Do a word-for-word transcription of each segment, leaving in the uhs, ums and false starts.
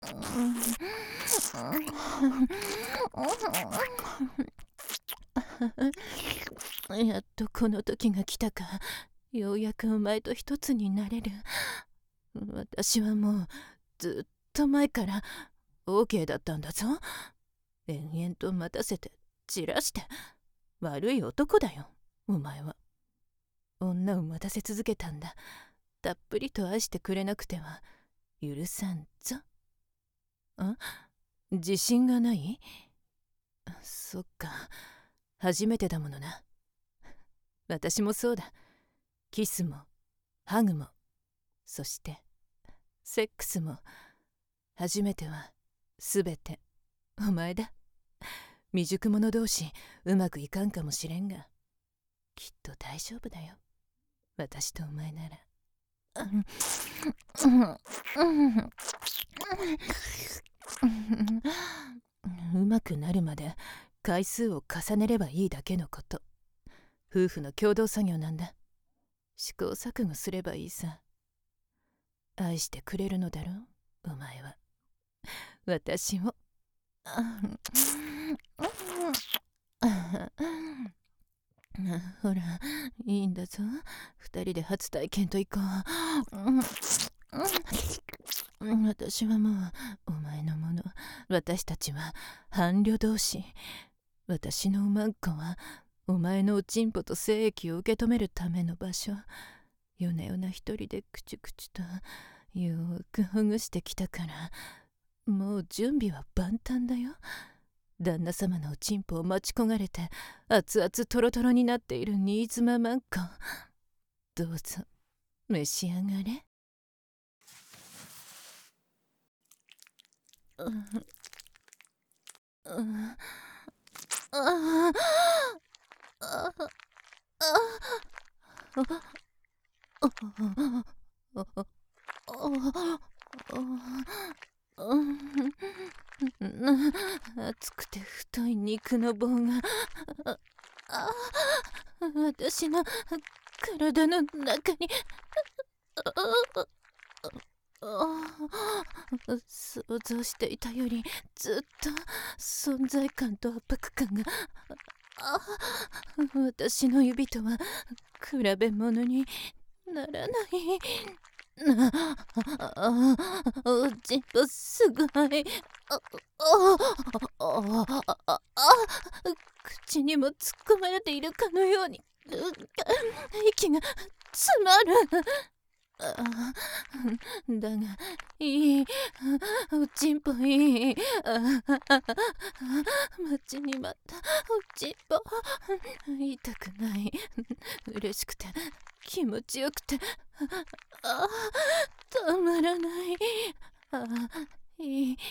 やっとこの時が来たか。ようやくお前と一つになれる。私はもうずっと前から オーケー だったんだぞ。延々と待たせて散らして悪い男だよお前は。女を待たせ続けたんだ。たっぷりと愛してくれなくては許さんぞ。あ、自信がない？そっか、初めてだものな。私もそうだ。キスもハグも、そしてセックスも、初めてはすべてお前だ。未熟者同士うまくいかんかもしれんが、きっと大丈夫だよ、私とお前なら。うまくなるまで回数を重ねればいいだけのこと。夫婦の共同作業なんだ。試行錯誤すればいいさ。愛してくれるのだろうお前は私を。ほら、いいんだぞ。二人で初体験といこう。私はもうお前のもの。私たちは伴侶同士。私のおまんこはお前のおちんぽと精液を受け止めるための場所。夜な夜な一人でくちゅくちゅとよーくほぐしてきたから、もう準備は万端だよ。旦那様のおちんぽを待ち焦がれて熱々トロトロになっている新妻まんこ、どうぞ召し上がれ。ううあああ熱くて太い肉の棒が私の体の中に。想像していたよりずっと存在感と圧迫感が。私の指とは比べ物にならない。おちんぽすごい。口にも突っ込まれているかのように息が詰まる。だがいい、おちんぽいい。待ちに待ったおちんぽ。痛くない、嬉しくて気持ちよくて、あ止まらない。あいいいい。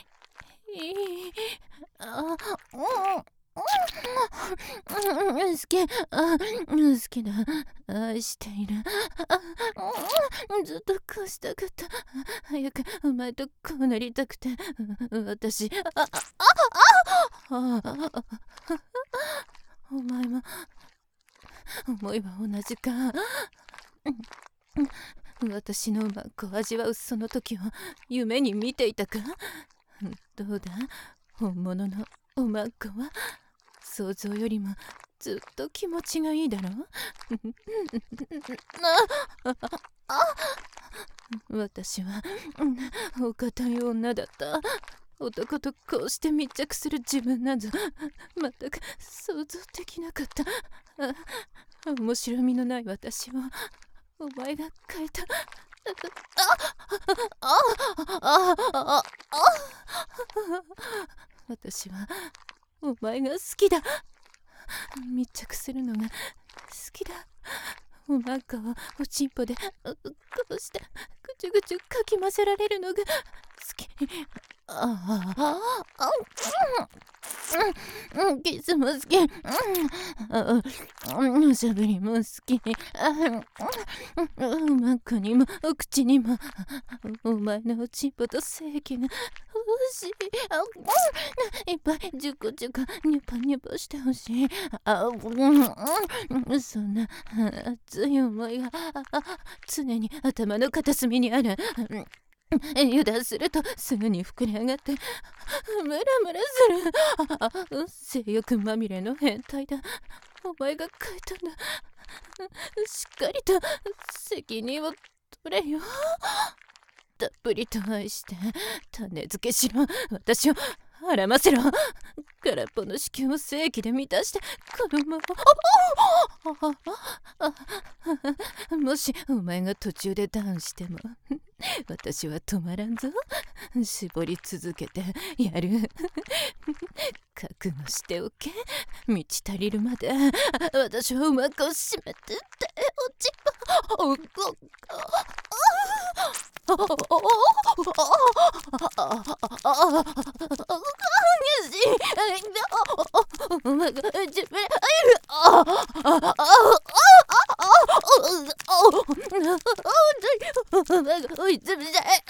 あうん好き、あ好きだ、愛している。ずっとこうしたかった。早くお前とこうなりたくて。私、あああお前も思いは同じか。私のまんこを味わうその時を夢に見ていたか。どうだ本物のおまんこは。想像よりもずっと気持ちがいいだろう。私はお堅い女だった。男とこうして密着する自分など全く想像できなかった。面白みのない私をお前が変えた。私はお前が好きだ。密着するのが好きだ。おまんこをおちんぽでこうしてぐちゅぐちゅかき混ぜられるのが好き。ああうん、キスも好き。おしゃべりも好き。おまんこにもお口にもお前のおちんぽと精液が欲しい。いっぱいジュコジュコニュパニュパしてほしい。そんな熱い思いが常に頭の片隅にある。 油断するとすぐに膨れ上がってムラムラする。あ、性欲まみれの変態だ。お前が変えたんだ。しっかりと責任を取れよ。たっぷりと愛して種付けしろ。私を孕ませろ。空っぽの子宮を正規で満たして子供を。もしお前が途中でダウンしても私は止まらんぞ。絞り続けてやる。覚悟しておけ。満ち足りるまで私はうまく締めてって落ち葉。追いつぶされ。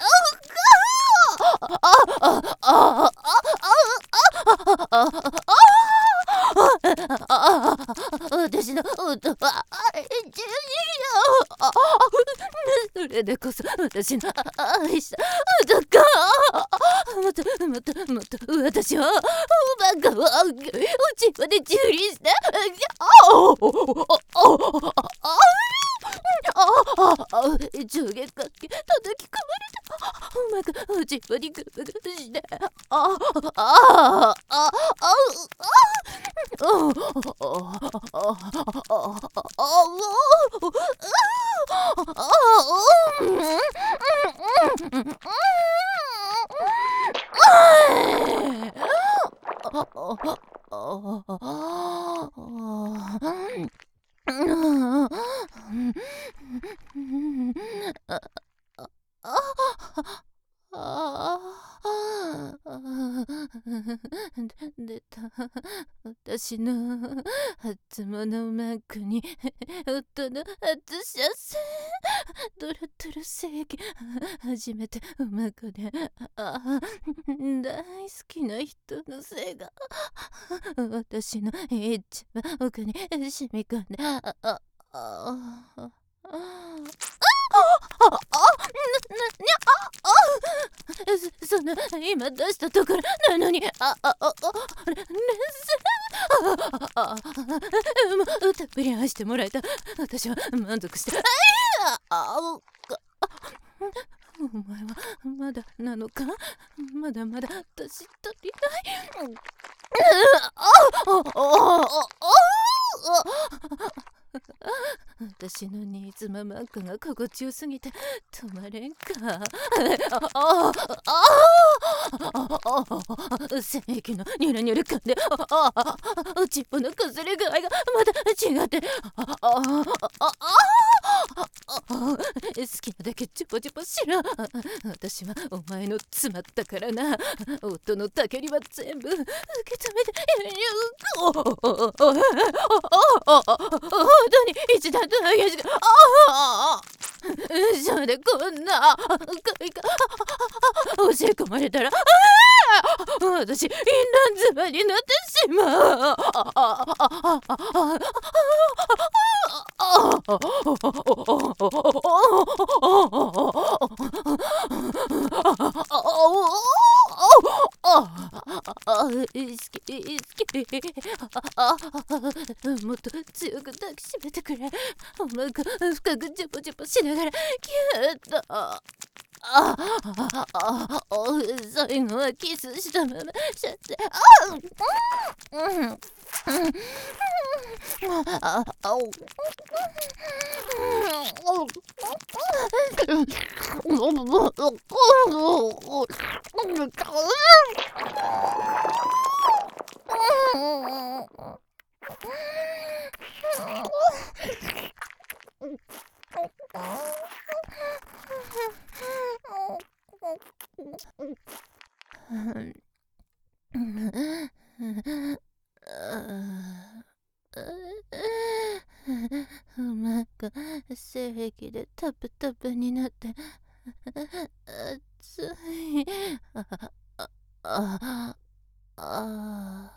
私の音はそれでこそ私の愛した音か。もっともっともっと私をバカを落ち葉で蹂躙して。上下関係叩き込まれた。うまく落ち葉にグーグーして。ああああ出た。私の初物マークに夫の初射精。ドラトル正義初めてうまくで、あ大好きな人の性が私の一番奥に染み込んで、ああああああな、な、にゃ、あ、あ、そんな、今出したところなのに、あ、あ、あ、あ、レンス、あ、あ、あ、もう、たっぷり愛してもらえた。私は満足して、あ、あ、お前はまだなのか。まだまだ私足りない。あ、あ、あ、あ、私のニーズママークが心地よすぎて止まれんか。ああ正義のニュルニュル感で、ああちっぽの崩れ具合がまだ違って、ああ好きなだけチュポチュポしろ。私はお前の詰まったからな。夫のたけりは全部受け止めてやるよ。本当に一段と激しく、ああそれでこんな恋が押し込まれたら、私インナー妻になってしまう。好き好き。もっと強く抱きしめてくれ。お腹深くジュポジュポしながらキューッと。あああ最後はキスしたままシャツ。あうんうんああおうまく正義でタプタプになって熱い。ああああ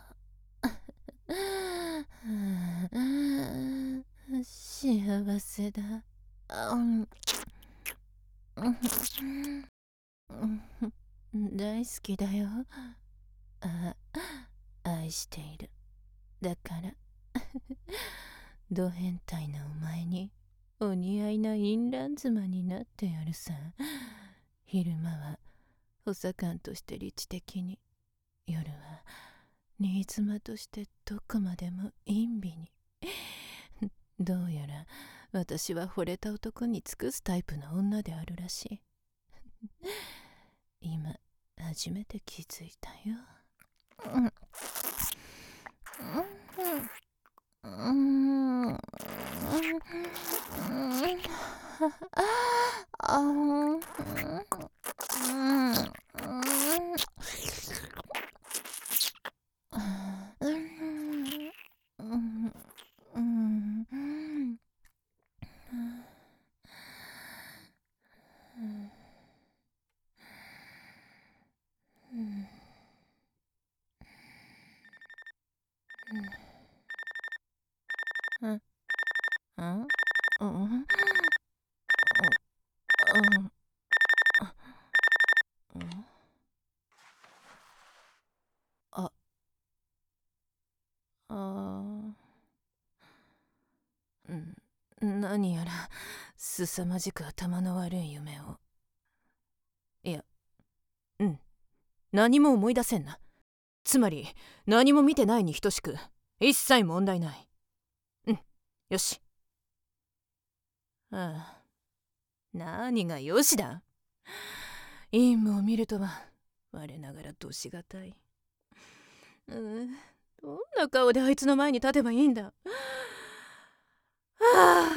幸せだ。うんうん、大好きだよ。あ、愛している。だからド変態なお前にお似合いな淫乱妻になってやるさ。昼間は補佐官として理知的に、夜は新妻としてどこまでも陰微に。どうやら私は惚れた男に尽くすタイプの女であるらしい。今初めて気づいたよ。うん、うん、うん、うん、あ、うん、うん、うん、あ、あ、うん、何やら凄まじく頭の悪い夢を。いや、うん、何も思い出せんな。つまり何も見てないに等しく、一切問題ない。うん、よし。ああ、何がよしだ。陰夢を見るとは我ながらどしがたい。うん、どんな顔であいつの前に立てばいいんだ。はあ。